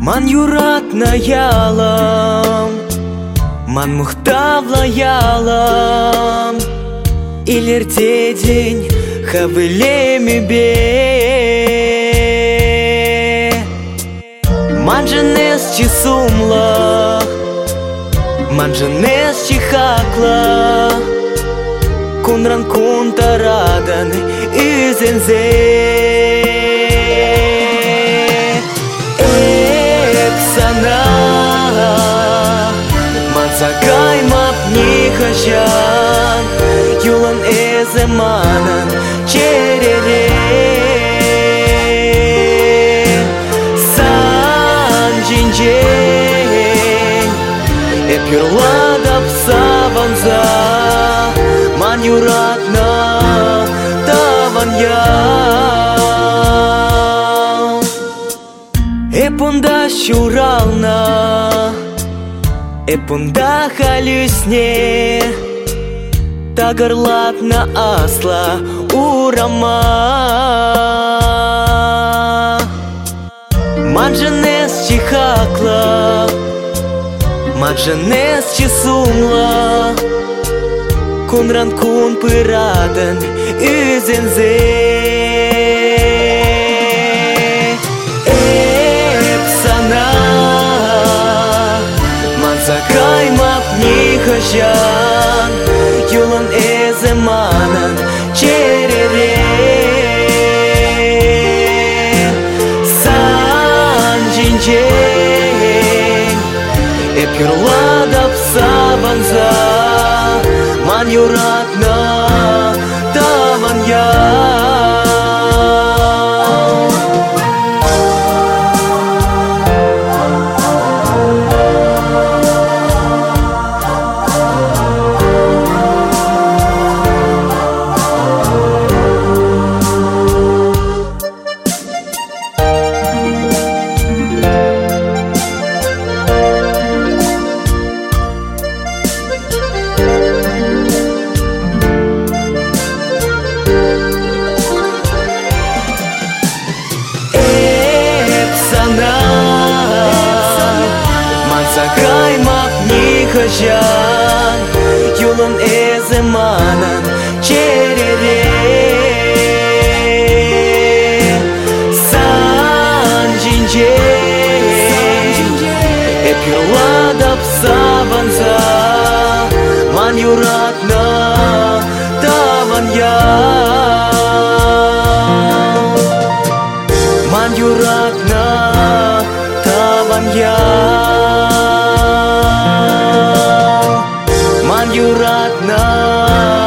Man yuratna yalam, man muhtavla yalam. Илерте день хавылеми бе. Манженес чисумла, манженес чихакла. Кунран кунтарадан изензе. Эпсана мансагай мапни хашан. Юлан эземанан черере. Сан джинджень эпюрладап саванза. Ман юратна таван ял. Эпунда щурална, эпунда халюсне. Тагарлатна асла урама. Манженес чихакла, манженес чисумла. Кунран кун пырадан үзензе. Эпсана мансакай мапни хашан. Юлан эземанан черере. Сан джинджень эпюрладап саванза. Ман юратна таван ял. Мансагай мапни хашан. Юлан эземанан черере. Сан джинджень эпюрладап саванза. Ман юратна таван ял. Ман юратна таван ял. Ман юратна